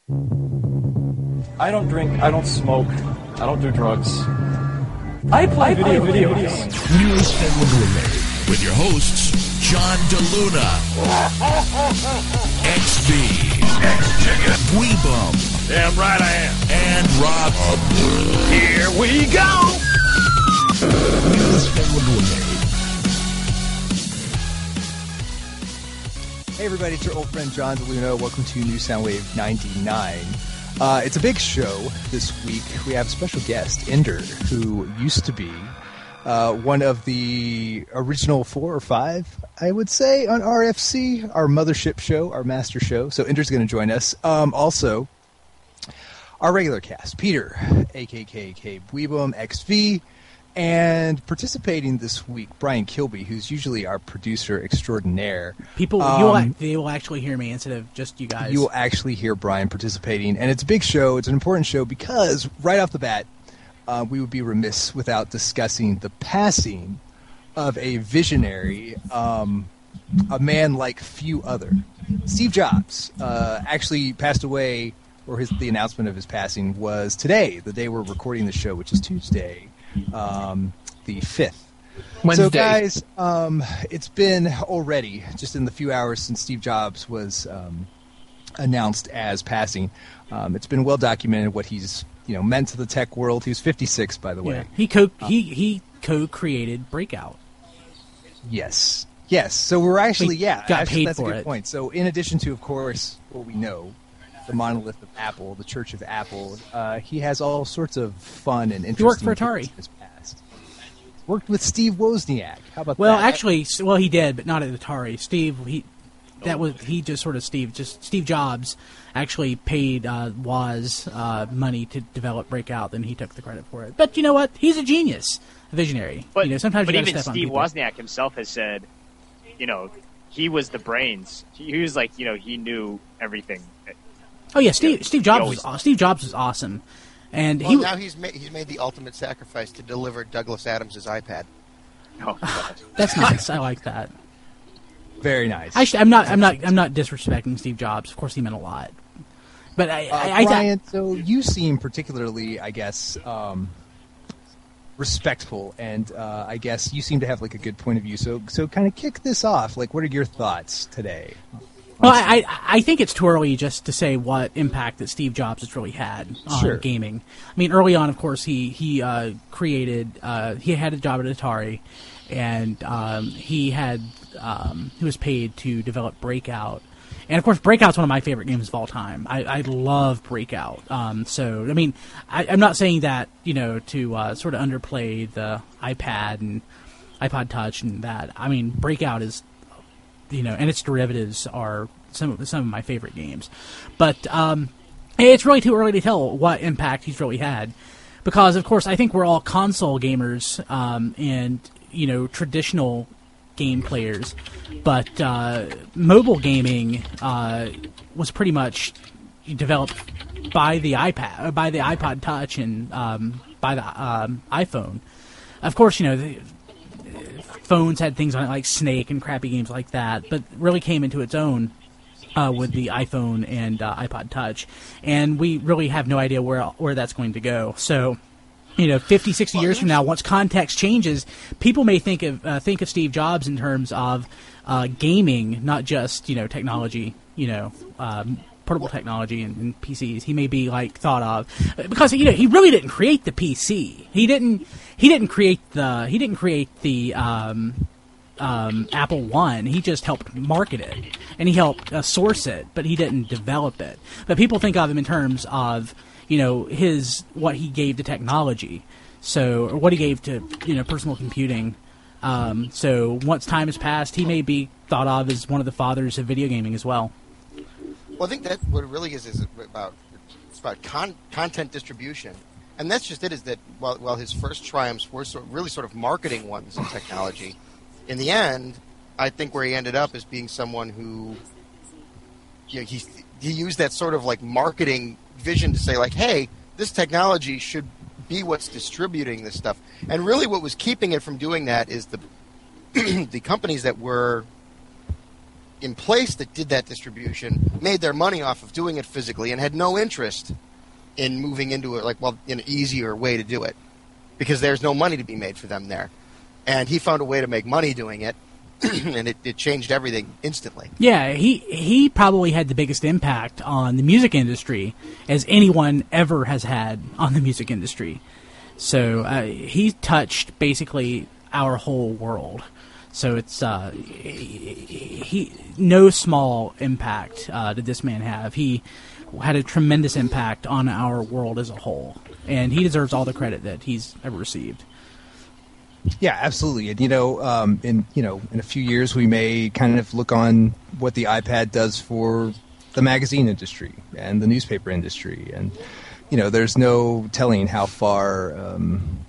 I don't drink, I don't smoke, I don't do drugs. I play video games. News and Gourmet with your hosts, John DeLuna, XV, X-Chicken, Weebum. Damn right I am. And Rob Hubbard. Here we go. News and Gourmet. Hey everybody, it's your old friend John DeLuna. Welcome to New Soundwave 99. It's a big show this week. We have a special guest, Ender, who used to be one of the original 4 or 5, I would say, on RFC, our mothership show, our master show. So Ender's going to join us. Also, our regular cast, Peter, AKK Weebum, XV, and participating this week, Brian Kilby, who's usually our producer extraordinaire. People, they will actually hear me instead of just you guys. You will actually hear Brian participating, and it's a big show. It's an important show because right off the bat, we would be remiss without discussing the passing of a visionary, a man like few other. Steve Jobs actually passed away, or the announcement of his passing was today, the day we're recording the show, which is Tuesday. The 5th. Wednesday. So, guys, it's been already just in the few hours since Steve Jobs was announced as passing. It's been well documented what he's meant to the tech world. He was 56, by the way. Yeah. He co-created Breakout. Yes. So we're actually got paid that's for a good it. point. So in addition to, of course, what we know, the monolith of Apple, the Church of Apple, he has all sorts of fun and interesting. He worked for Atari. In his past. Worked with Steve Wozniak. How about Well, that? actually, he did, but not at Atari. Steve Jobs actually paid Woz money to develop Breakout, then he took the credit for it. But you know what? He's a genius, a visionary. But, sometimes but you gotta even step Steve on people. Wozniak himself has said, he was the brains. He was like, he knew everything. Oh yeah, Steve Jobs was awesome, and now he's made the ultimate sacrifice to deliver Douglas Adams' iPad. Oh, God. That's nice. I like that. Very nice. I'm not disrespecting Steve Jobs. Of course, he meant a lot. But Brian, so you seem particularly, I guess, respectful, and I guess you seem to have like a good point of view. So kind of kick this off. Like, what are your thoughts today? Well, I think it's too early just to say what impact that Steve Jobs has really had on gaming. I mean, early on, of course, he created. He had a job at Atari, and he was paid to develop Breakout. And of course, Breakout's one of my favorite games of all time. I love Breakout. So I mean, I'm not saying that to sort of underplay the iPad and iPod Touch and that. I mean, Breakout is. And its derivatives are some of my favorite games. But it's really too early to tell what impact he's really had. Because, of course, I think we're all console gamers and, traditional game players. But mobile gaming was pretty much developed by the iPad, by the iPod Touch and by the iPhone. Of course, phones had things on it like Snake and crappy games like that, but really came into its own with the iPhone and iPod Touch, and we really have no idea where that's going to go. So, 50, 60 years from now, once context changes, people may think of Steve Jobs in terms of gaming, not just technology, portable technology and PCs. He may be thought of because he really didn't create the PC. He didn't create the Apple I. He just helped market it and he helped source it, but he didn't develop it. But people think of him in terms of what he gave to technology, or what he gave to personal computing. So once time has passed, he may be thought of as one of the fathers of video gaming as well. Well, I think that what it really is about content distribution, and that's just it. Is that while his first triumphs were really sort of marketing ones in technology, in the end, I think where he ended up is being someone who, he used that sort of marketing vision to say hey, this technology should be what's distributing this stuff, and really what was keeping it from doing that is the the companies that were in place that did that distribution made their money off of doing it physically and had no interest in moving into it, in an easier way to do it, because there's no money to be made for them there. And he found a way to make money doing it, and it changed everything instantly. Yeah, he probably had the biggest impact on the music industry as anyone ever has had on the music industry. So he touched basically our whole world. So it's no small impact did this man have. He had a tremendous impact on our world as a whole, and he deserves all the credit that he's ever received. Yeah, absolutely. And in a few years, we may kind of look on what the iPad does for the magazine industry and the newspaper industry, and there's no telling how far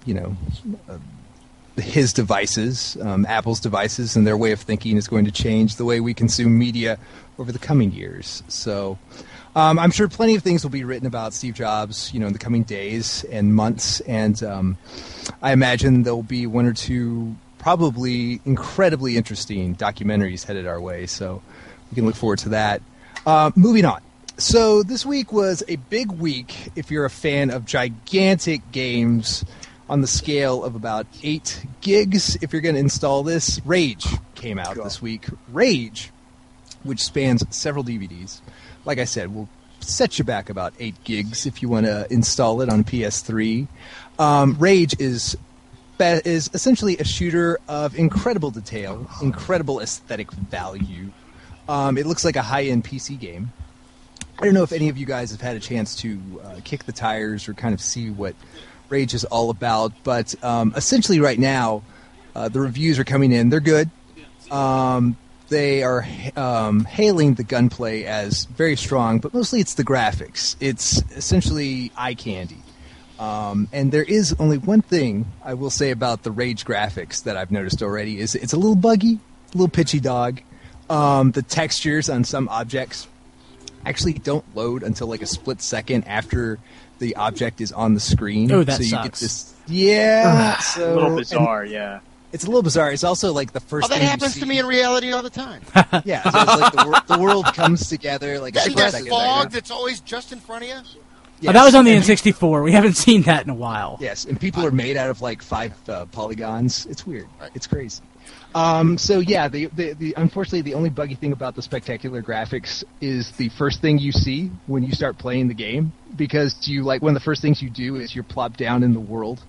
his devices, Apple's devices, and their way of thinking is going to change the way we consume media over the coming years. So I'm sure plenty of things will be written about Steve Jobs, in the coming days and months, and I imagine there'll be one or two probably incredibly interesting documentaries headed our way, so we can look forward to that. Moving on. So this week was a big week if you're a fan of gigantic games on the scale of about 8 gigs. If you're going to install this, Rage came out this week. Rage, which spans several DVDs. Like I said, will set you back about 8 gigs if you want to install it on PS3. Rage is essentially a shooter of incredible detail, incredible aesthetic value. It looks like a high-end PC game. I don't know if any of you guys have had a chance to kick the tires or kind of see what Rage is all about, but essentially right now the reviews are coming in. They're good. They are hailing the gunplay as very strong, but mostly it's the graphics. It's essentially eye candy. And there is only one thing I will say about the Rage graphics that I've noticed already is it's a little buggy, a little pitchy dog. The textures on some objects actually don't load until like a split second after the object is on the screen. Oh, that so you sucks. get this, yeah. So, a little bizarre, yeah. It's a little bizarre. It's also like the first Oh, that thing you happens see. to me in reality all the time. Yeah, so it's like the world comes together like a And split that second fog later. that's always just in front of you. Yes. Oh, that was on the N64. We haven't seen that in a while. Yes, and people are made out of like 5 polygons. It's weird. Right. It's crazy. So yeah, the unfortunately the only buggy thing about the spectacular graphics is the first thing you see when you start playing the game, because one of the first things you do is you're plopped down in the world,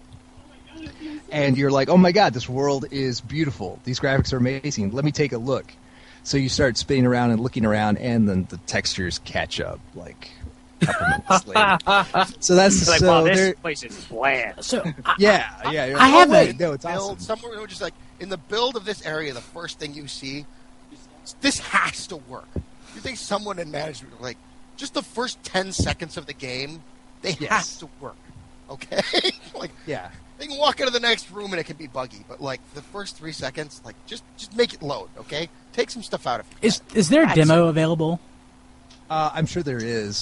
and you're like, oh my god, this world is beautiful. These graphics are amazing. Let me take a look. So you start spinning around and looking around, and then the textures catch up like a couple minutes later. So that's It's like, so wow, this there- place is bland. So yeah. You're like, I have oh, wait, a- no, it's Build awesome. somewhere, just like in the build of this area, the first thing you see, this has to work. You think someone in management, like, just the first 10 seconds of the game, they Yes. have to work. Okay, like Yeah. they can walk into the next room and it can be buggy, but like the first 3 seconds, like just make it load. Okay, take some stuff out of it. is there a demo available? I'm sure there is.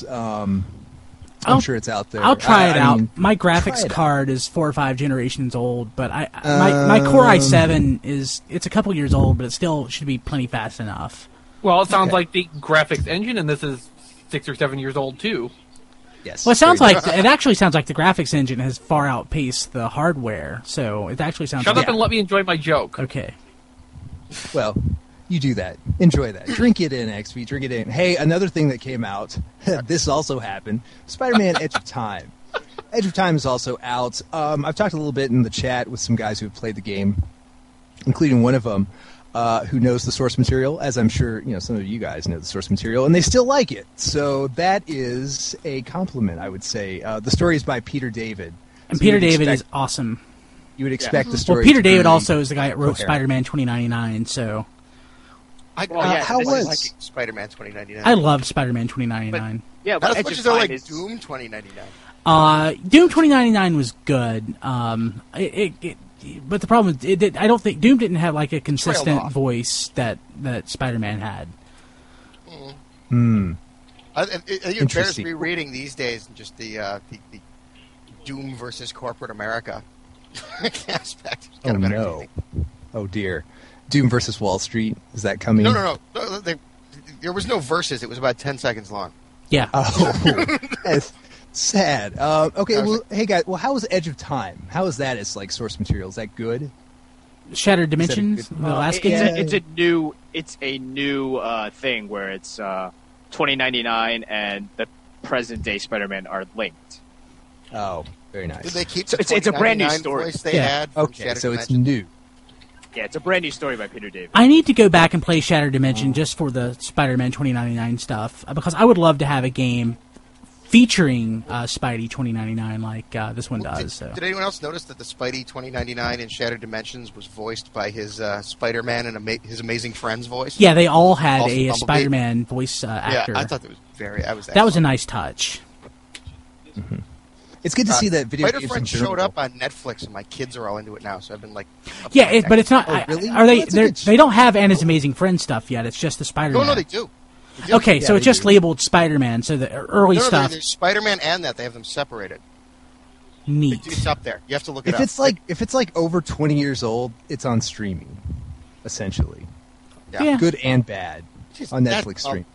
I'm sure it's out there. I'll try it I out. mean, My try graphics it out. card is 4 or 5 generations old, but my Core i7 it's a couple years old, but it still should be plenty fast enough. Well, it sounds Okay. like the graphics engine, and this is 6 or 7 years old too. Yes. Well, very it actually sounds like the graphics engine has far outpaced the hardware, so it actually sounds. Shut like, up and let me enjoy my joke. Okay. Well, you do that. Enjoy that. Drink it in, XP. Drink it in. Hey, another thing that came out, this also happened, Spider-Man Edge of Time. Edge of Time is also out. I've talked a little bit in the chat with some guys who have played the game, including one of them who knows the source material, as I'm sure some of you guys know the source material, and they still like it. So that is a compliment, I would say. The story is by Peter David. And So you Peter would David expect- is awesome. You would expect the story Well, Peter to be David also is the guy that wrote coherent. Spider-Man 2099, so how this was- is like Spider-Man 2099? I loved Spider-Man 2099. Yeah, Not but as Edge much of as they're Time like is Doom 2099. Doom 2099 was good. But the problem is, I don't think Doom didn't have like a consistent off. voice that Spider-Man had. I think it bears Interesting. rereading these days, and just the Doom versus corporate America aspect. It's Oh kind of no! entertaining. Oh dear! Doom versus Wall Street, is that coming? No. There was no verses. It was about 10 seconds long. Yeah. Oh, that's sad. Okay, well, hey guys, well, how was Edge of Time? How is that as like source material? Is that good? Shattered Dimensions, the last game. It's a new thing where it's $20.99 and the present day Spider-Man are linked. Oh, very nice. Did they keep So the it's a brand new $20.99 story. voice they had? From Okay, Shattered so it's Dimensions? new. Yeah, it's a brand new story by Peter David. I need to go back and play Shattered Dimension just for the Spider-Man 2099 stuff, because I would love to have a game featuring Spidey 2099 like this one does. Did anyone else notice that the Spidey 2099 in Shattered Dimensions was voiced by his Spider-Man and his Amazing Friends voice? Yeah, they all had Also a Bumblebee. Spider-Man voice actor. Yeah, I thought that was that was a nice touch. Mm-hmm. It's good to see that video games in Spider-Friends general. showed up on Netflix, and my kids are all into it now. So I've been like, Yeah, but it's not. Oh, really? Are they? Well, that's a good They don't have Anna's Amazing Friends stuff yet. It's just the Spider-Man. no, they do. They do. Okay, so Yeah, it's they just do. labeled Spider-Man. So the early No, stuff. there's Spider-Man and that they have them separated. Neat. It's up there. You have to look it If up. it's like over 20 years old, it's on streaming, essentially. Yeah. Good and bad Jeez, on that- Netflix stream.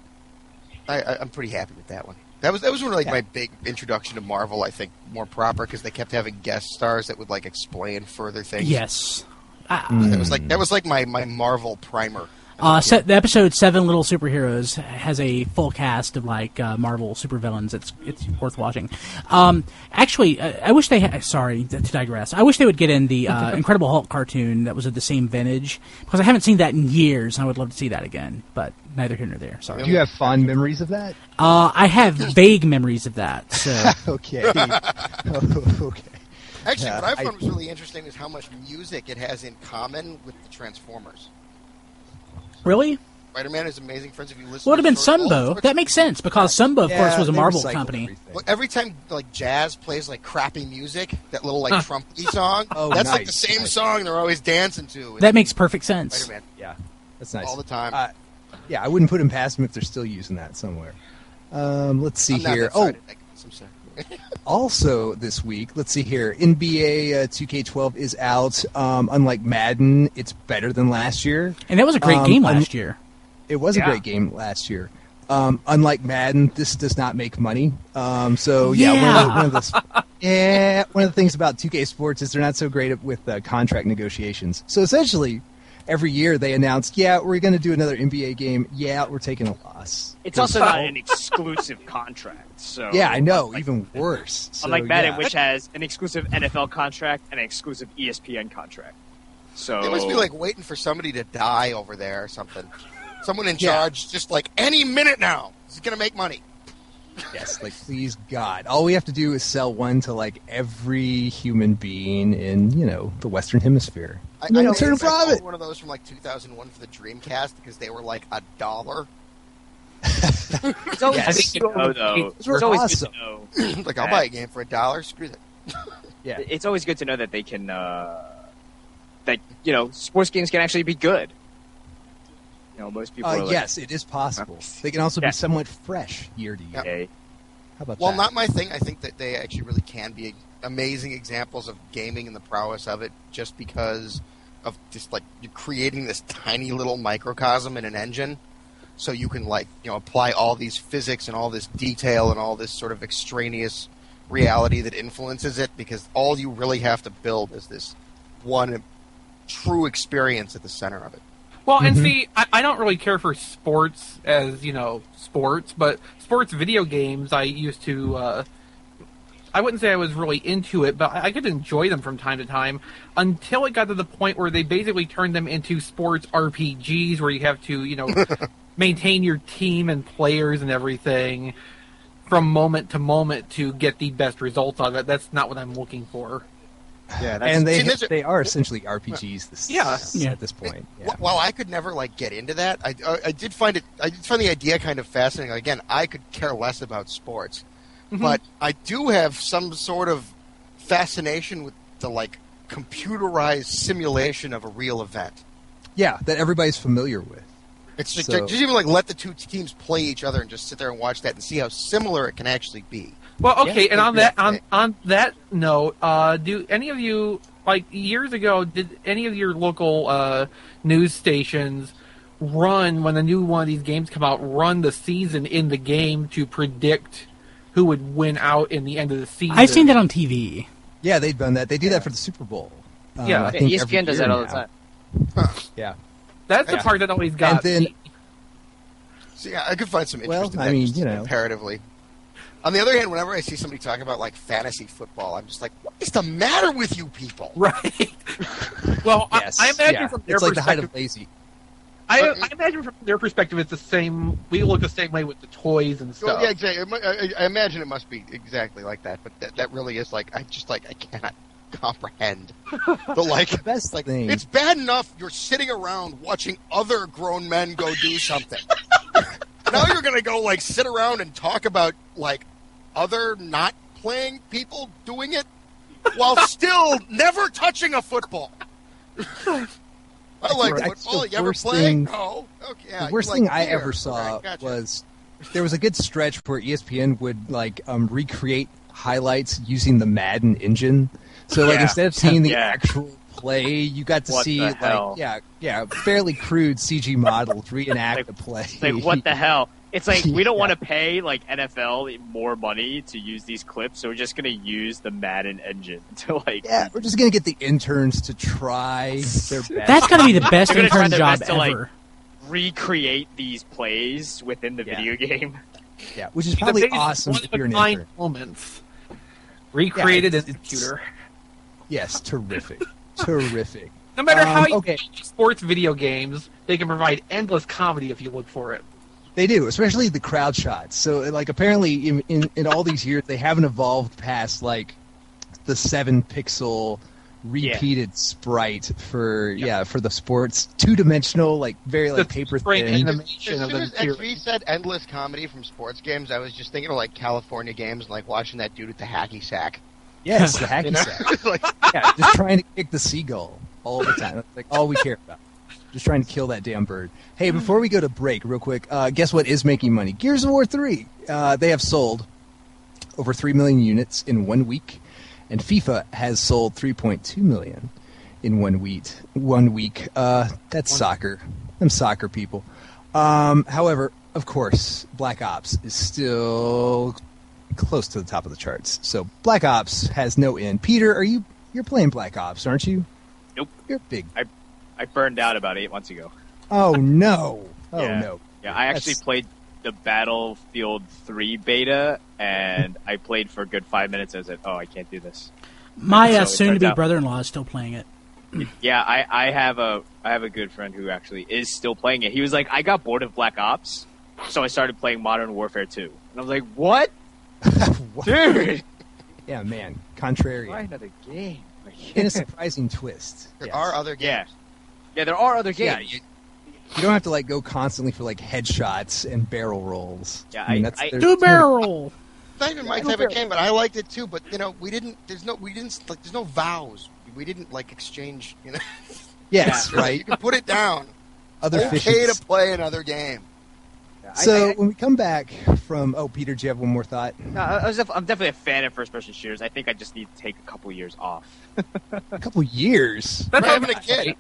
I'm pretty happy with that one. That was one of like my big introduction to Marvel. I think more proper because they kept having guest stars that would like explain further things. Yes. That was like my Marvel primer. The episode 7 Little Superheroes has a full cast of like Marvel supervillains. It's worth watching. Actually, I wish they had. Sorry to digress. I wish they would get in the Incredible Hulk cartoon that was of the same vintage, because I haven't seen that in years, and I would love to see that again. But neither here nor there. Sorry. Do you have fond memories of that? I have vague memories of that. So Okay. Okay. Actually, Yeah, what I found was really interesting is how much music it has in common with the Transformers. really, Spider-Man is Amazing Friends. If you listen, well, it would have been to all Sunbow. sorts That of- makes sense because Sunbow, of course, was a they Marvel recycle company. everything. Well, every time like jazz plays like crappy music, that little like trumpy song, Oh, that's like nice, the same nice. song they're always dancing to. That makes perfect sense. Spider-Man Yeah, that's nice. all the time. Yeah, I wouldn't put them past them if they're still using that somewhere. Let's see I'm not here. that Oh, excited, I guess. I'm sorry. also this week, let's see here. NBA 2K12 is out. Unlike Madden, it's better than last year. And that was a great game last year. It was a great game last year. Unlike Madden, this does not make money. So one of the things about 2K Sports is they're not so great with contract negotiations. So essentially, every year they announced, we're going to do another NBA game. Yeah, we're taking a loss. It's also not an exclusive contract. So Yeah, I know. unlike- Even worse. So, Unlike Madden, yeah. which has an exclusive NFL contract and an exclusive ESPN contract. So They must be like waiting for somebody to die over there or something. Someone in charge, just like any minute now, is going to make money. Yes, like please God. All we have to do is sell one to like every human being in, the Western Hemisphere. I And then know we'll turn a I bought profit. one of those from like 2001 for the Dreamcast because they were like $1. it's always Yes. good to know, though. Those were It's always awesome. good to know. Like, I'll buy a game for $1. Screw that. Yeah. It's always good to know that they can, sports games can actually be good. Most people are like, Yes, it is possible. They can also Yeah. be somewhat fresh year to year. okay. How about Well, that? not my thing. I think that they actually really can be amazing examples of gaming and the prowess of it just because of just like you're creating this tiny little microcosm in an engine so you can apply all these physics and all this detail and all this sort of extraneous reality that influences it because all you really have to build is this one true experience at the center of it. Well, and see, I don't really care for sports as, sports, but sports video games I used to, I wouldn't say I was really into it, but I could enjoy them from time to time until it got to the point where they basically turned them into sports RPGs where you have to, maintain your team and players and everything from moment to moment to get the best results out of it. That's not what I'm looking for. Yeah, and See, they are essentially RPGs at this point. Yeah. While I could never get into that, I did find the idea kind of fascinating. Again, I could care less about sports, but I do have some sort of fascination with the computerized simulation of a real event. Yeah, that everybody's familiar with. It's just, So- just even let the two teams play each other and just sit there and watch that and see how similar it can actually be. Well, okay, Yeah, and on yeah. that on that note, do any of you like years ago, did any of your local news stations run, when a new one of these games come out, run the season in the game to predict who would win out in the end of the season? I've seen that on TV. Yeah, they've done that. They do that for the Super Bowl. Yeah, I think ESPN does that all the time. Yeah. That's the part that always got And then- me. See, I could find some Well, interesting I mean, things you know. comparatively. On the other hand, whenever I see somebody talking about like fantasy football, I'm just like, what is the matter with you people? Right. Well, Yes. I imagine yeah. from their It's like the height perspective, of lazy. I imagine from their perspective, it's the same. We look the same way with the toys and stuff. Well, yeah, exactly. I imagine it must be exactly like that, but that really is like I cannot comprehend the best like thing. it's bad enough you're sitting around watching other grown men go do something. Now you're gonna go like sit around and talk about like other not playing people doing it while still never touching a football. I like Right. football. The You ever worst play? thing- No. Okay. Yeah, The worst you thing like I beer. ever saw Alright, gotcha. was there was a good stretch where ESPN would like recreate highlights using the Madden engine. So like Yeah. instead of seeing the Yeah. actual play, you got to What see the like hell? fairly crude CG models reenact the play. Like, what the hell? It's like we don't Yeah. want to pay like NFL more money to use these clips, so we're just gonna use the Madden engine to like. Yeah, we're just gonna get the interns to try their best. That's got to be the best They're gonna try intern their job best to, like, ever. recreate these plays within the Yeah. video game. yeah, which is probably The biggest awesome if you're an one-of-a-kind intern. moments recreated Yeah, in the it's- computer. Yes, terrific, terrific. No matter how you okay. make sports video games, they can provide endless comedy if you look for it. They do, especially the crowd shots. So, like, apparently in all these years, they haven't evolved past, like, the 7-pixel repeated sprite for, for the sports. Two-dimensional, like, very, like, The paper frame thin. animation As of soon the as material. XV said endless comedy from sports games, I was just thinking of like California games and like watching that dude with the hacky sack. Yes, the You hacky know? sack. Like, Yeah, just trying to kick the seagull all the time. That's, like, all we care about. Just trying to kill that damn bird. Hey, before we go to break, real quick, guess what is making money? Gears of War 3. They have sold over 3 million units in 1 week, and FIFA has sold 3.2 million in 1 week. That's soccer. Them soccer people. However, of course, Black Ops is still close to the top of the charts. So Black Ops has no end. Peter, you're playing Black Ops, aren't you? Nope. You're big. I burned out about 8 months ago. Oh no! Oh Yeah. no! Yeah, I actually That's- played the Battlefield 3 beta, and I played for a good 5 minutes. I was like, oh, I can't do this. My So it soon-to-be turns out- brother-in-law is still playing it. Yeah, I have a good friend who actually is still playing it. He was like, I got bored of Black Ops, so I started playing Modern Warfare 2. And I was like, what? What? Dude! Yeah, man. Contrarian. Why another game? In a surprising twist. there Yes. are other games. Yeah. Yeah, there are other Yeah, games. you don't have to like go constantly for like headshots and barrel rolls. Yeah, I mean, I- that's I- Two barrel. It's not even my type of game, but I liked it too. But you know, there's no vows. We didn't like exchange. You know, Yes, Yeah. right. You can put it down. Other Okay fishes. to play another game. So when we come back from, Peter, do you have one more thought? No, I'm definitely a fan of first-person shooters. I think I just need to take a couple years off. A couple years. That's We're having a all kid.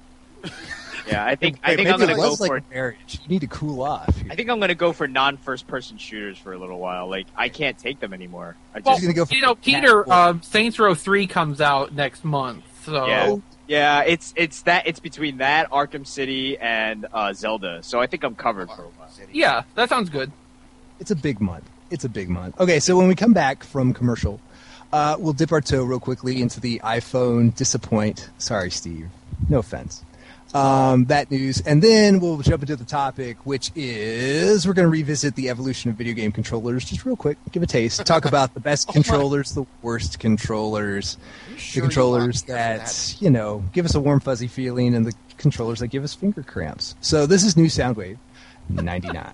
Yeah, I think Maybe I'm gonna it go was for. like marriage. You need to cool off. I think I'm gonna go for non-first-person shooters for a little while. Like I can't take them anymore. I Well, just gonna go for you know, Peter, Catwoman. Saints Row 3 comes out next month, so yeah. It's between that Arkham City and Zelda. So I think I'm covered for a while. yeah, that sounds good. It's a big month. It's a big month. Okay, so when we come back from commercial, we'll dip our toe real quickly into the iPhone disappoint. Sorry, Steve. No offense. That news. And then we'll jump into the topic, which is we're going to revisit the evolution of video game controllers. Just real quick, give a taste. Talk about the best controllers, the worst controllers, Sure the controllers you want to hear that, give us a warm, fuzzy feeling, and the controllers that give us finger cramps. So this is New Soundwave 99.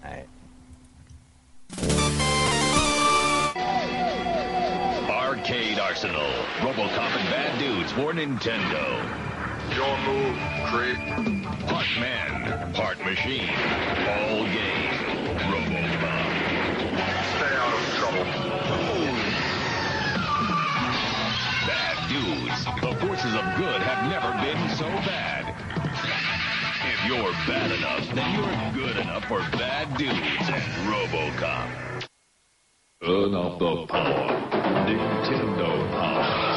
Arcade Arsenal. RoboCop and Bad Dudes for Nintendo. Your move, Creep. Part man, part machine. All game. RoboCop. Stay out of trouble. Bad Dudes. The fourth forces of good have never been so bad. If you're bad enough, then you're good enough for Bad Dudes and RoboCop. Turn off the power. Nintendo power.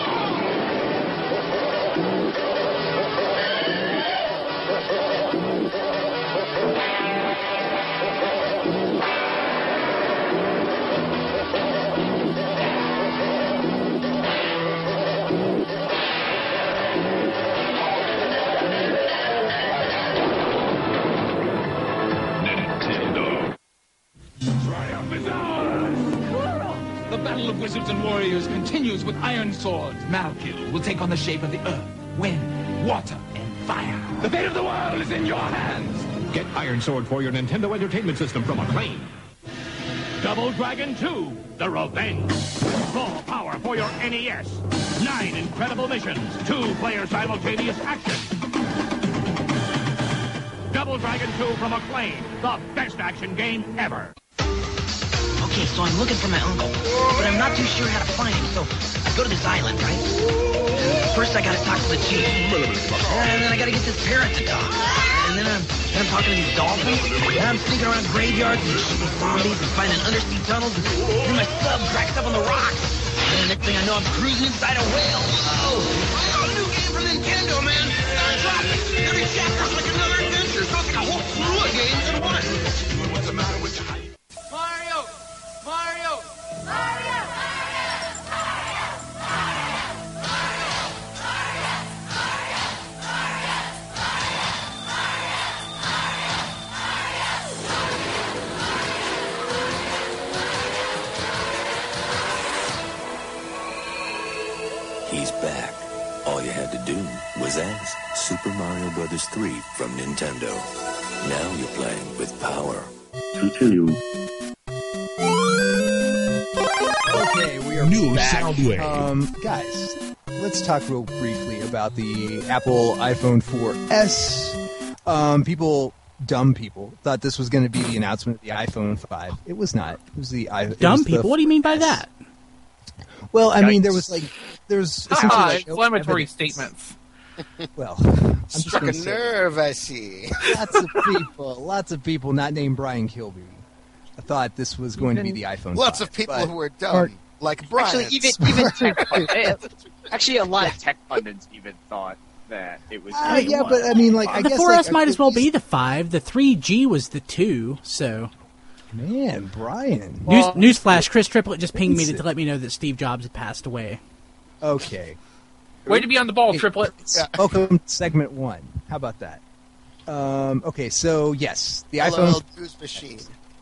The battle of wizards and warriors continues with iron swords. Malkil will take on the shape of the earth, wind, water, and fire. The fate of the world is in your hands. Get Iron Sword for your Nintendo Entertainment System from Acclaim. Double Dragon 2, The Revenge. Full power for your NES. 9 incredible missions. 2-player simultaneous action. Double Dragon 2 from Acclaim. The best action game ever. Okay, so I'm looking for my uncle, but I'm not too sure how to find him, so I go to this island, right? And first I gotta talk to the chief, and then I gotta get this parrot to talk, and then I'm talking to these dolphins, and I'm sneaking around graveyards and shooting zombies and finding undersea tunnels, and then my sub cracks up on the rocks, and the next thing I know I'm cruising inside a whale. Whoa! Oh, new game from Nintendo, man! Every chapter's like another adventure, so it's like a whole slew of games in one. What's the matter with you? Mario! Mario! Mario! He's back. All you had to do was ask. Super Mario Bros. 3 from Nintendo. Now you're playing with power. Continue. Okay, we are New back. Soundwave. Guys, let's talk real briefly about the Apple iPhone 4S. Dumb people, thought this was going to be the announcement of the iPhone 5. It was not. It was the Dumb people? What do you mean by that? Well, I mean, there's essentially like inflammatory statements. Well, struck a nerve, I see. Lots of people not named Brian Kilby. I thought this was going to be the iPhone 5. Lots of people who are dumb, like Brian. Actually, even tech pundits. Actually, a lot of tech pundits even thought that it was. Yeah, but I mean, like, I the guess 4S might as well be the 5. The 3G was the 2. So, man, Brian. Newsflash: Chris Triplett just pinged me to let me know that Steve Jobs had passed away. Okay. Way to be on the ball, Triplet. Welcome to segment 1. How about that? Okay, so yes, the Hello, iPhone News Machine.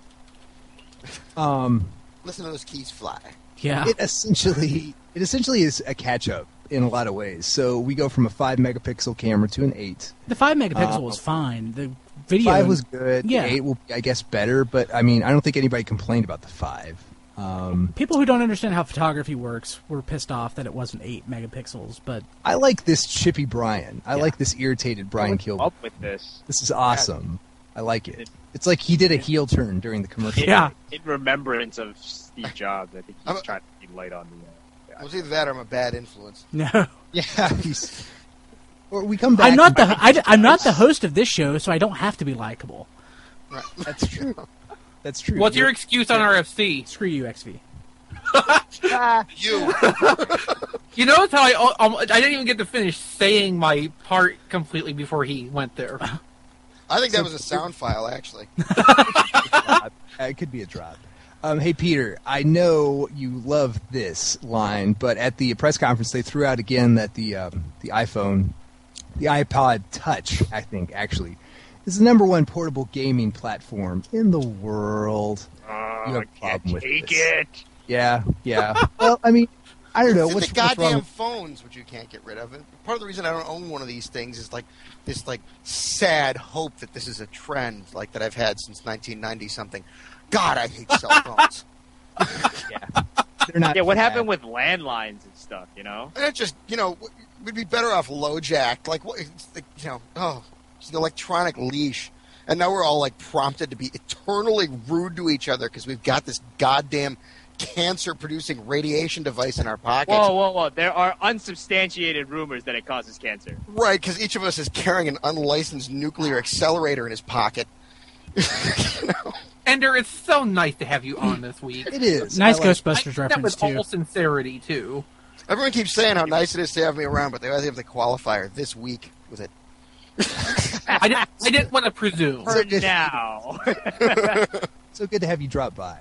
Listen to those keys fly. Yeah. It essentially is a catch-up in a lot of ways. So we go from a 5-megapixel camera to an 8. The 5-megapixel was fine. The video 5 was good. Yeah. The 8 will be, I guess, better. But I mean, I don't think anybody complained about the 5. People who don't understand how photography works were pissed off that it wasn't 8 megapixels. But I like this chippy Brian. I like this irritated Brian Kilby. Up with this. This is awesome. I like it. It's like he did a heel turn during the commercial. Yeah. In remembrance of Steve Jobs, I think he's trying to be light on the. It was either that or I'm a bad influence. No. Yeah. Or we come back. I'm not the host of this show, so I don't have to be likable. Right. That's true. That's true. What's your excuse on RFC? Screw you, XV. You. You notice how I didn't even get to finish saying my part completely before he went there. I think that was a sound file, actually. It could be a drop. Hey, Peter, I know you love this line, but at the press conference, they threw out again that the iPhone, the iPod Touch, I think, actually, is the #1 portable gaming platform in the world. You have a problem with take this. it. Yeah. Well, I mean, I don't know. It's What's the goddamn wrong? phones, which you can't get rid of. And part of the reason I don't own one of these things is like this, like sad hope that this is a trend, like that I've had since 1990 something. God, I hate cell phones. Yeah. They're not. Yeah, what bad. happened with landlines and stuff? You know. And it just, we'd be better off low-jacked. Like, what? It's the electronic leash. And now we're all like prompted to be eternally rude to each other because we've got this goddamn cancer-producing radiation device in our pockets. Whoa. There are unsubstantiated rumors that it causes cancer. Right, because each of us is carrying an unlicensed nuclear accelerator in his pocket. Ender, it's so nice to have you on this week. It is. Nice Ghostbusters reference, that with too. all sincerity, too. Everyone keeps saying how nice it is to have me around, but they always have the qualifier this week with it. I didn't want to presume. For now. So good to have you drop by.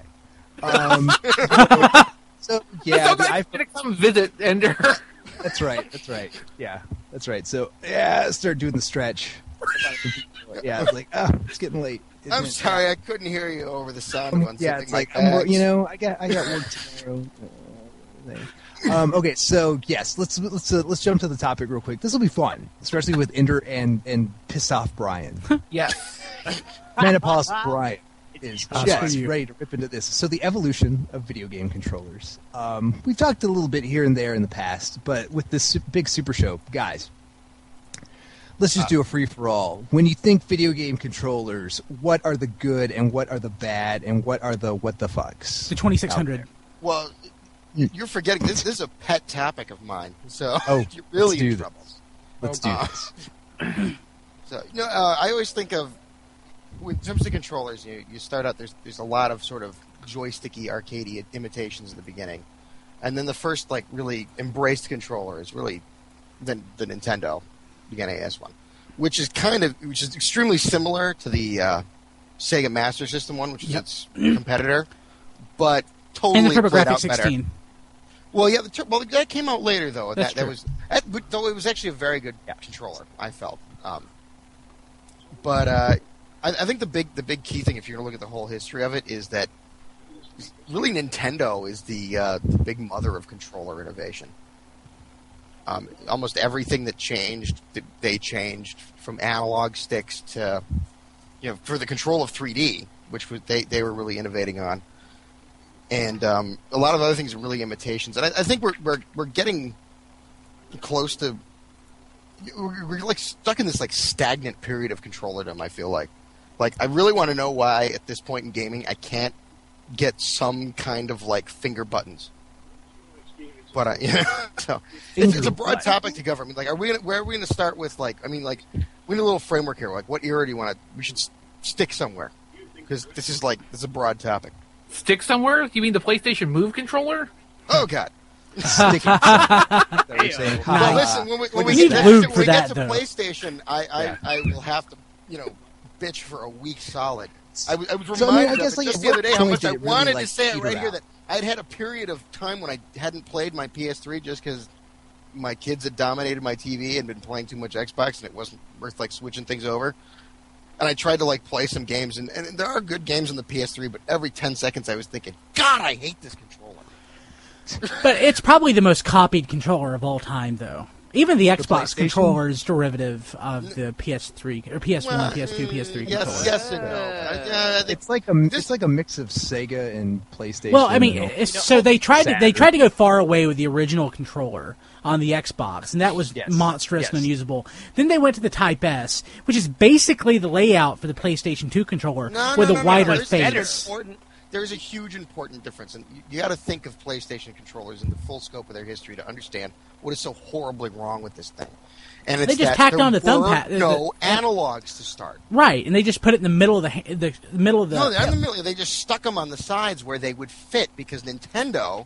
So yeah, I'm gonna come visit Ender. That's right. Yeah, that's right. So yeah, start doing the stretch. Yeah, it's like it's getting late. I'm sorry, I couldn't hear you over the sound of yeah, it's like bags. I got work tomorrow. Okay, so yes, let's jump to the topic real quick. This will be fun, especially with Ender and pissed off Brian. Yes, Menopause Brian is just ready to rip into this. So the evolution of video game controllers. We've talked a little bit here and there in the past, but with this big super show, guys, let's just do a free-for-all. When you think video game controllers, what are the good and what are the bad and what are the what the fucks? The 2600. Well, you're forgetting this is a pet topic of mine. So you're let's really do in trouble. Let's do this. So I always think of when it comes to controllers, you start out there's a lot of sort of joysticky arcadey imitations in the beginning, and then the first like really embraced controller is really the Nintendo NES one, which is extremely similar to the Sega Master System one, which is its competitor, but totally and the played TurboGrafx out 16. better. Well, yeah, that came out later though. That's that was though it was actually a very good controller. I felt, but I think the big key thing, if you're going to look at the whole history of it, is that really Nintendo is the big mother of controller innovation. Almost everything that changed, they changed from analog sticks to, for the control of 3D, which they were really innovating on, and a lot of other things are really imitations. And I think we're getting close to, we're like stuck in this like stagnant period of controllerdom. I feel like I really want to know why at this point in gaming I can't get some kind of like finger buttons. But so it's a broad topic to cover. I mean, like, where are we going to start with? Like, I mean, like, we need a little framework here. Like, what era do you want to? We should stick somewhere because this is a broad topic. Stick somewhere? You mean the PlayStation Move controller? Oh God. Stick Well, listen, when we get to PlayStation, I will have to bitch for a week solid. I was reminded of it just the other day how much I wanted to say it right here that I'd had a period of time when I hadn't played my PS3 just because my kids had dominated my TV and been playing too much Xbox and it wasn't worth like switching things over. And I tried to like play some games and there are good games on the PS3, but every 10 seconds I was thinking, God, I hate this controller. But it's probably the most copied controller of all time, though. Even the Xbox controller is derivative of the PS3 or PS1, PS2, PS3 controller. Yes and no. It's like a mix of Sega and PlayStation. Well, I mean, so they tried to go far away with the original controller on the Xbox, and that was monstrous and unusable. Then they went to the Type S, which is basically the layout for the PlayStation 2 controller with a wider face. There's a huge important difference, and you got to think of PlayStation controllers in the full scope of their history to understand what is so horribly wrong with this thing. And it's they just tacked on the thumb pad. No analogs to start. Right, and they just put it in the middle of the middle of the. No, they're in the middle. They just stuck them on the sides where they would fit because Nintendo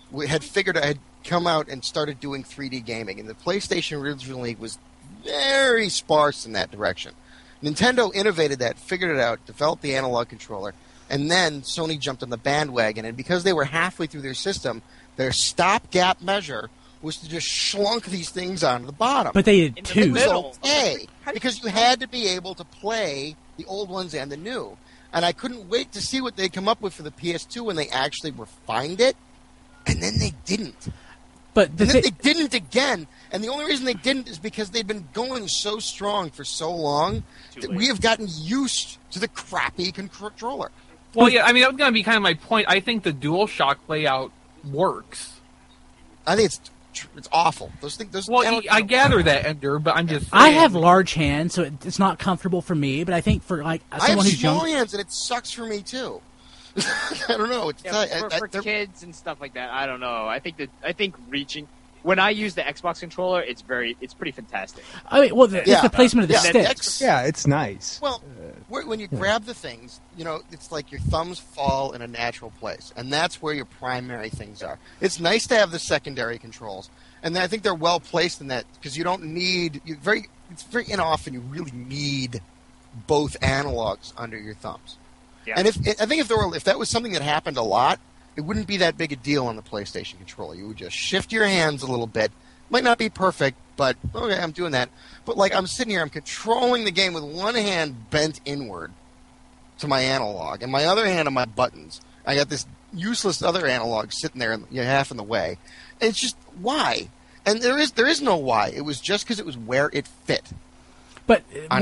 had come out and started doing 3D gaming, and the PlayStation originally was very sparse in that direction. Nintendo innovated that, figured it out, developed the analog controller. And then Sony jumped on the bandwagon, and because they were halfway through their system, their stopgap measure was to just schlunk these things onto the bottom. But they did too. It was okay, because you had to be able to play the old ones and the new. And I couldn't wait to see what they'd come up with for the PS2 when they actually refined it, and then they didn't. But then they didn't again, and the only reason they didn't is because they'd been going so strong for so long that we have gotten used to the crappy controller. Well, yeah, I mean, that was going to be kind of my point. I think the DualShock layout works. I think it's awful. Those things. Well, I gather that, Ender, but I'm just saying. I have large hands, so it's not comfortable for me. But I think for like someone who's young, I have small hands, and it sucks for me too. I don't know. It's for kids and stuff like that. I don't know. I think reaching. When I use the Xbox controller, it's pretty fantastic. I mean, well, it's the placement of the sticks. Yeah, it's nice. Well, when you grab the things, it's like your thumbs fall in a natural place, and that's where your primary things are. It's nice to have the secondary controls, and I think they're well placed in that because you don't need it's very inoften you really need both analogs under your thumbs. Yeah. And I think if that was something that happened a lot, it wouldn't be that big a deal on the PlayStation controller. You would just shift your hands a little bit. Might not be perfect, but okay, I'm doing that. But I'm sitting here, I'm controlling the game with one hand bent inward to my analog, and my other hand on my buttons. I got this useless other analog sitting there, half in the way. And it's just why? And there is no why. It was just because it was where it fit. But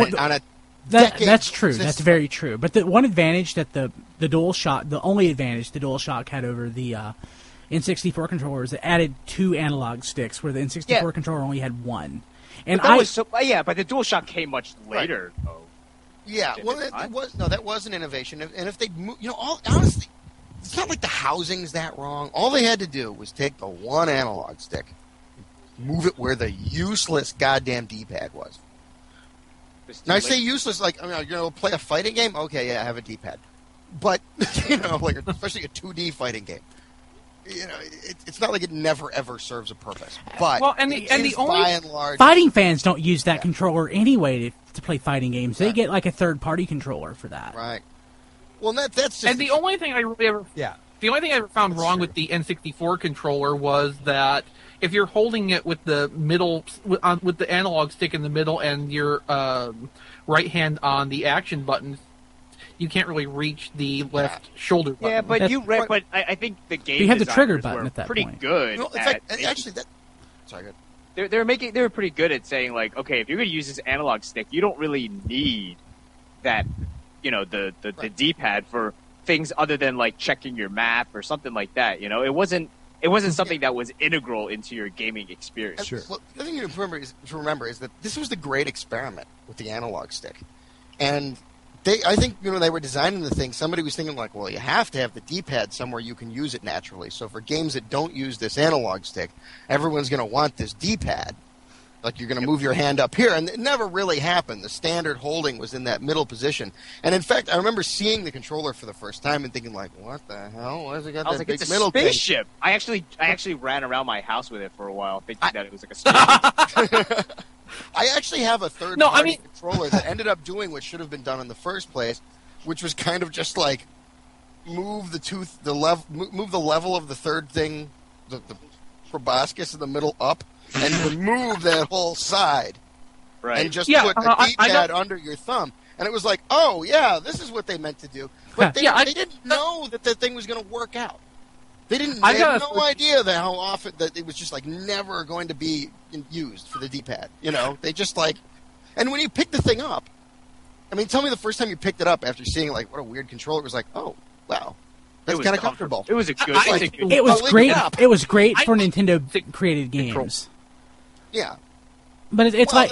that's true. Existence. That's very true. But the one advantage that the only advantage the DualShock had over the N64 controller is it added 2 analog sticks, where the N64 controller only had 1. And but the DualShock came much later, though. Yeah, well, that was an innovation. And if they'd moved, honestly, it's not like the housing's that wrong. All they had to do was take the one analog stick, move it where the useless goddamn D-pad was. Now I say useless, like you're gonna play a fighting game. Okay, yeah, I have a D-pad, but especially a 2D fighting game. It's not like it never ever serves a purpose. But by and large, fighting fans don't use that controller anyway to play fighting games. They get like a third-party controller for that. Right. Well, that's just. And the only thing I ever found wrong with the N64 controller was that if you're holding it with the middle, with the analog stick in the middle and your right hand on the action buttons, you can't really reach the left shoulder button. Yeah, but but I think the game you have the trigger button at that pretty point. Good. Sorry, good. They were pretty good at saying like, okay, if you're going to use this analog stick, you don't really need that, the D-pad for things other than like checking your map or something like that. It wasn't something that was integral into your gaming experience. Sure. Well, the thing to remember is that this was the great experiment with the analog stick, and I think when they were designing the thing, somebody was thinking like, well, you have to have the D-pad somewhere you can use it naturally. So for games that don't use this analog stick, everyone's going to want this D-pad. Like you're going to move your hand up here, and it never really happened. The standard holding was in that middle position. And in fact, I remember seeing the controller for the first time and thinking like, what the hell? Why has it got that big middle thing? It's a spaceship. I actually ran around my house with it for a while, thinking that it was like a spaceship. I actually have a third-party controller that ended up doing what should have been done in the first place, which was kind of just like move the level of the third thing, the proboscis in the middle up, and remove that whole side, right? And just put a D-pad under your thumb. And it was like, oh yeah, this is what they meant to do. But they didn't know that the thing was going to work out. They had no idea that how often that it was just like never going to be used for the D-pad. They just like, and when you pick the thing up, I mean, tell me the first time you picked it up after seeing like what a weird controller. It was like, oh wow, that's kind of comfortable. It was a good. It was great. It was great for Nintendo created games. Yeah, but it's like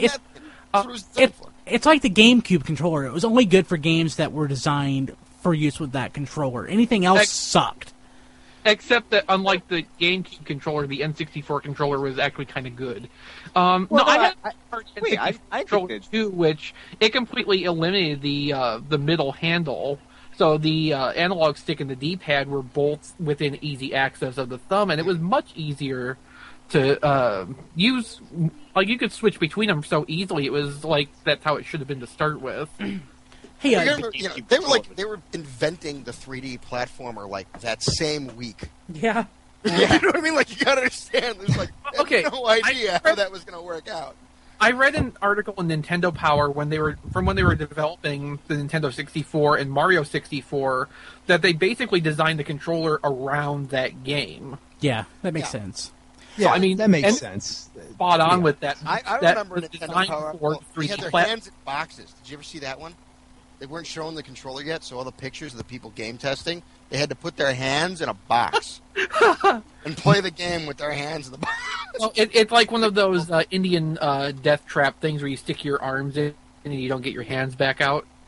it's like the GameCube controller. It was only good for games that were designed for use with that controller. Anything else sucked. Except that, unlike the GameCube controller, the N64 controller was actually kind of good. I had a controller too, which it completely eliminated the middle handle. So the analog stick and the D-pad were both within easy access of the thumb, and it was much easier to use. Like you could switch between them so easily. It was like that's how it should have been to start with. Hey, they were inventing the 3D platformer like that same week. Yeah. You know what I mean? Like you gotta understand. There's like no idea how that was gonna work out. I read an article in Nintendo Power when they were developing the Nintendo 64 and Mario 64 that they basically designed the controller around that game. Yeah, that makes sense. Yeah, so, I mean that makes sense. Spot on with that. I remember Nintendo Power. For they had their hands in boxes. Did you ever see that one? They weren't showing the controller yet, so all the pictures of the people game testing, they had to put their hands in a box and play the game with their hands in the box. Well, it's like one of those Indian death trap things where you stick your arms in and you don't get your hands back out.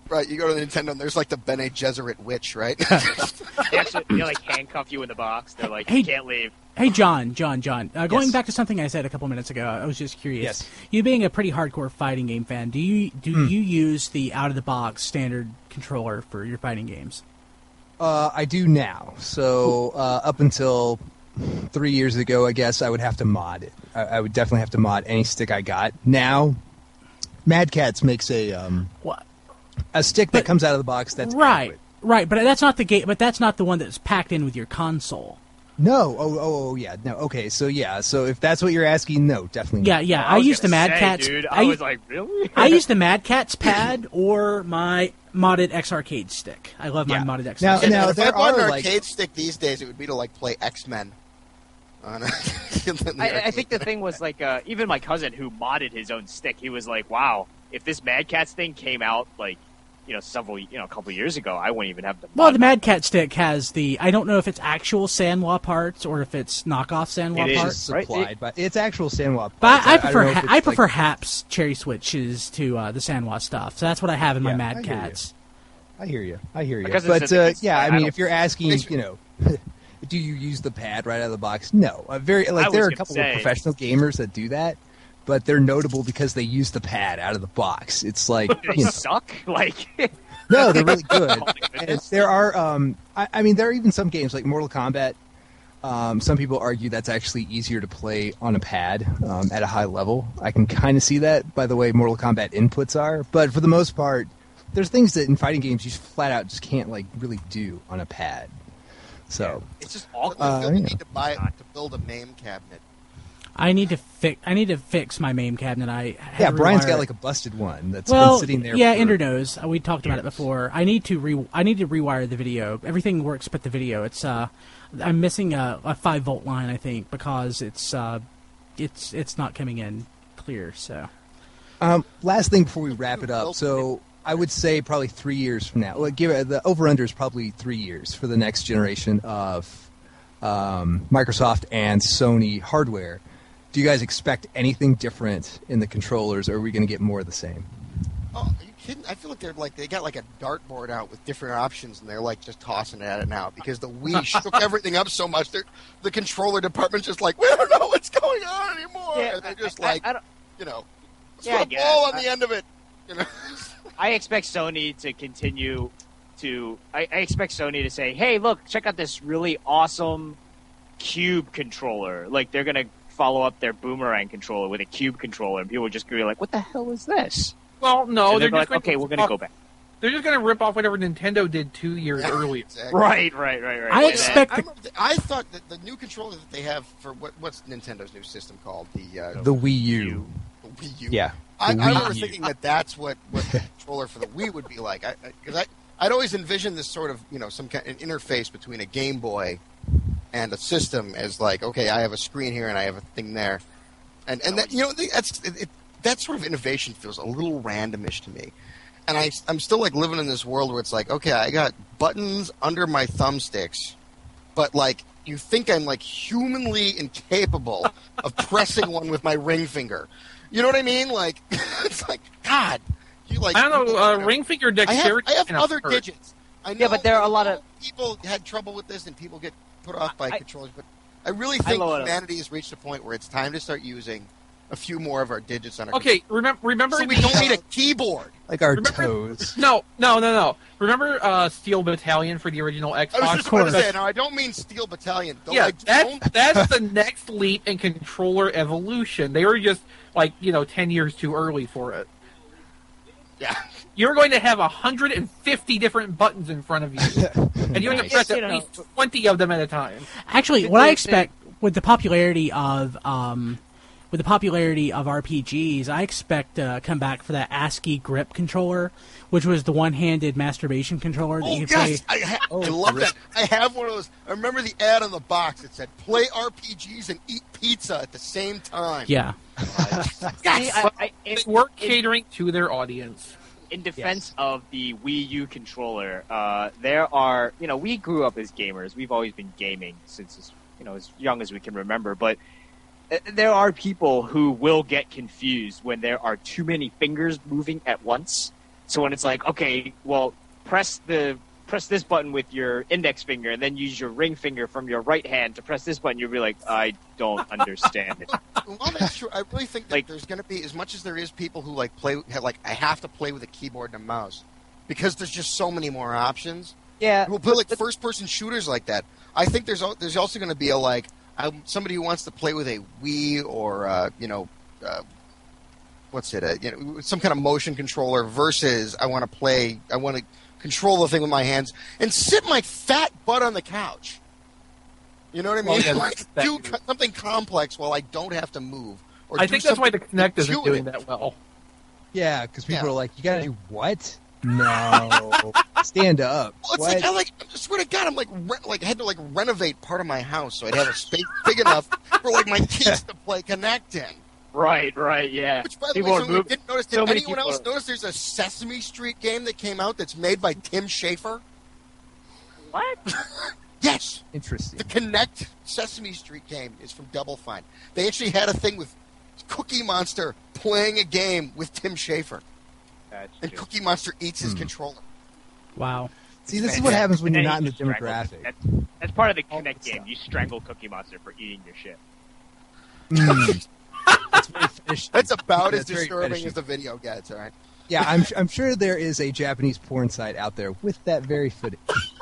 Right, you go to the Nintendo and there's like the Bene Gesserit witch, right? They like handcuff you in the box. They're like, you can't leave. Hey, John. Going back to something I said a couple minutes ago, I was just curious. Yes. You being a pretty hardcore fighting game fan, do you use the out-of-the-box standard controller for your fighting games? I do now. So up until 3 years ago, I guess, I would have to mod it. I would definitely have to mod any stick I got. Now, Mad Catz makes a stick that comes out of the box that's adequate. Right, but that's not the game. But that's not the one that's packed in with your console. No. Oh, yeah. No. Okay. So yeah. So if that's what you're asking, no, definitely. Yeah. I used the Mad Catz. Dude, I was like, really? I used the Mad Catz pad or my modded X Arcade stick. I love my modded X. Now, Now if I bought an like... arcade stick these days, it would be to like play X-Men. I think the thing was like, even my cousin who modded his own stick, he was like, "Wow, if this Mad Catz thing came out like, a couple of years ago, I wouldn't even have the." Well, the Mad Catz stick has the. I don't know if it's actual Sanwa parts or if it's knockoff Sanwa parts. Supplied, but it's actual Sanwa parts. But I prefer Haps cherry switches to the Sanwa stuff, so that's what I have in my Mad Catz. I hear you. But I mean, if you're asking, do you use the pad right out of the box? No. There are a couple of professional gamers that do that, but they're notable because they use the pad out of the box. It's like they suck. Like no, they're really good. And there are, I mean, there are even some games like Mortal Kombat. Some people argue that's actually easier to play on a pad at a high level. I can kind of see that by the way Mortal Kombat inputs are, but for the most part, there's things that in fighting games you flat out just can't like really do on a pad. So it's just awkward. You need to buy it to build a MAME cabinet. I need to fix my MAME cabinet. Brian's got like a busted one that's been sitting there. Yeah, Ender knows. We talked about it before. I need to rewire the video. Everything works but the video. It's I'm missing a 5-volt line, I think, because it's not coming in clear. So last thing before we wrap it up. So I would say probably 3 years from now. Give it, the over-under is probably 3 years for the next generation of Microsoft and Sony hardware. Do you guys expect anything different in the controllers, or are we going to get more of the same? Oh, are you kidding? I feel like they got like a dartboard out with different options, and they're like just tossing it at it now because the Wii shook everything up so much. The controller department's just like, we don't know what's going on anymore. Yeah, and they're just let's put a ball on the end of it. I expect Sony to continue to. I expect Sony to say, "Hey, look, check out this really awesome Cube controller." Like they're gonna follow up their Boomerang controller with a Cube controller, and people are just gonna be like, "What the hell is this?" Well, no, so they're just like, "Okay, we're gonna go back." They're just gonna rip off whatever Nintendo did 2 years earlier. Exactly. Right. I thought that the new controller that they have for what's Nintendo's new system called the Wii U. The Wii U. Yeah. I remember thinking that's what the controller for the Wii would be like. Because I'd always envisioned this sort of, some kind of interface between a Game Boy and a system as like, okay, I have a screen here and I have a thing there. And that, that sort of innovation feels a little randomish to me. And I'm still like living in this world where it's like, okay, I got buttons under my thumbsticks, but like you think I'm like humanly incapable of pressing one with my ring finger. You know what I mean? Like, it's like, God. I don't know, ring finger dexterity. I have other digits. I know but there are a lot of people had trouble with this, and people get put off by controllers. But I really think humanity has reached a point where it's time to start using a few more of our digits on our controller. Remember so we don't need a keyboard. Like our toes. No. Remember Steel Battalion for the original Xbox? I was just going to say, I don't mean Steel Battalion. That's the next leap in controller evolution. They were just 10 years too early for it. Yeah. You're going to have 150 different buttons in front of you, and you're going to press at least 20 of them at a time. Actually, what I expect with the popularity of RPGs, I expect to come back for that ASCII grip controller, which was the one-handed masturbation controller that you play. I love that. I have one of those. I remember the ad on the box. It said, play RPGs and eat pizza at the same time. Yeah. They were catering to their audience. In defense of the Wii U controller, there are, we grew up as gamers. We've always been gaming since, as young as we can remember. But there are people who will get confused when there are too many fingers moving at once. So when it's like, okay, well, press this button with your index finger and then use your ring finger from your right hand to press this button, you'll be like, I don't understand it. Well, that's true. I really think that there's going to be, as much as there is people who I have to play with a keyboard and a mouse, because there's just so many more options. Yeah. We'll play first-person shooters like that. I think there's also going to be somebody who wants to play with a Wii or some kind of motion controller versus I want to control the thing with my hands and sit my fat butt on the couch. You know what I mean? Do something complex while I don't have to move. Or I think that's why the Kinect isn't doing that well. Yeah, because people are like, you gotta do what? No, stand up. Well, it's I swear to God, I'm I had to renovate part of my house so I'd have a space big enough for my kids to play Kinect in. Right, yeah. Which, by the way, didn't notice. Did anyone else notice there's a Sesame Street game that came out that's made by Tim Schafer? What? Yes. Interesting. The Kinect Sesame Street game is from Double Fine. They actually had a thing with Cookie Monster playing a game with Tim Schafer. And Cookie Monster eats his controller. Wow. See, this is what happens when you're not in the demographic. That's part of the Kinect game. You strangle Cookie Monster for eating your shit. That's about as disturbing as the video gets, all right? Yeah, I'm sure there is a Japanese porn site out there with that very footage.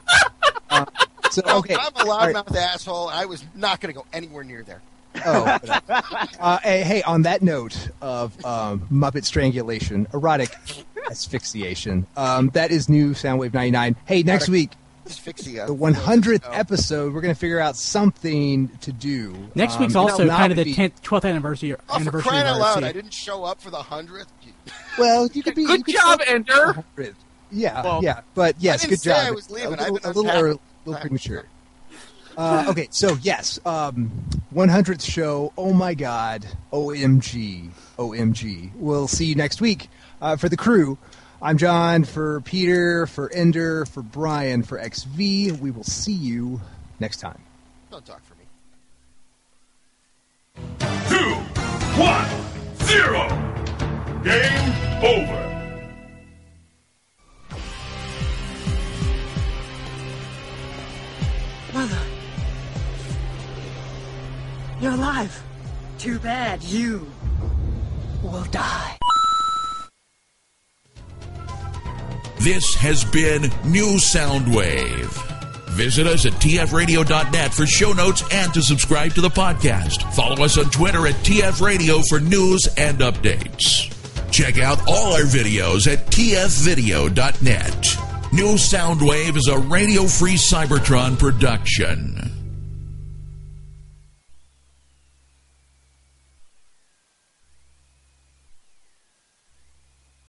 Okay. I'm a loudmouth asshole. I was not going to go anywhere near there. Oh, hey, on that note of Muppet strangulation, erotic asphyxiation, that is new Soundwave 99. Hey, next week, Asphyxia. the 100th episode, we're going to figure out something to do. Next week's also kind of the 12th anniversary. For crying out loud, I didn't show up for the 100th. Well, you could be. Good job, Ender. Yeah, but yes, good job. I was leaving. A little premature. Okay, so yes, 100th show. Oh my God, OMG. We'll see you next week. For the crew, I'm John, for Peter, for Ender, for Brian, for XV. We will see you next time. Don't talk for me. 2, 1, 0. Game over. Mother. You're alive. Too bad you will die. This has been New Soundwave. Visit us at tfradio.net for show notes and to subscribe to the podcast. Follow us on Twitter at tfradio for news and updates. Check out all our videos at tfvideo.net. New Soundwave is a Radio Free Cybertron production.